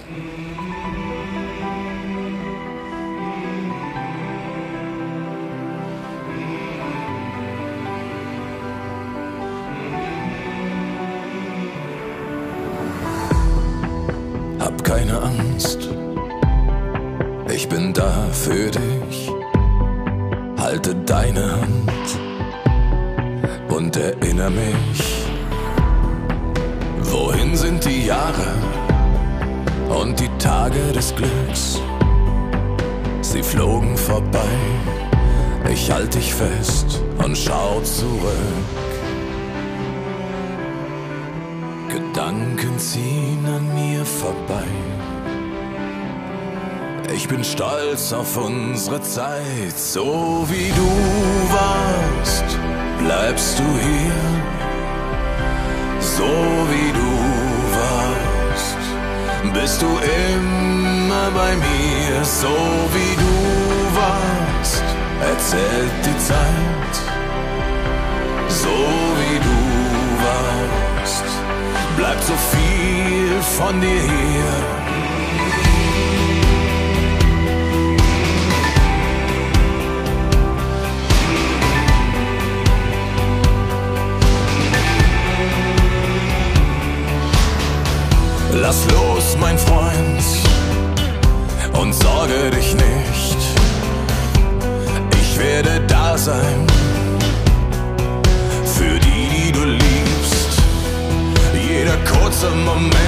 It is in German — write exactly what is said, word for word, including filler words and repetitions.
Hab keine Angst, ich bin da für dich. Halte deine Hand und erinnere mich. Wohin sind die Jahre und die Tage des Glücks? Sie flogen vorbei, ich halte dich fest und schau zurück. Gedanken ziehen an mir vorbei. Ich bin stolz auf unsere Zeit, so wie du warst, bleibst du hier. So wie du warst, bist du immer bei mir. So wie du warst, erzählt die Zeit. So wie du warst, bleibt so viel von dir hier. Lass los, mein Freund, und sorge dich nicht. Ich werde da sein für die, die du liebst. Jeder kurze Moment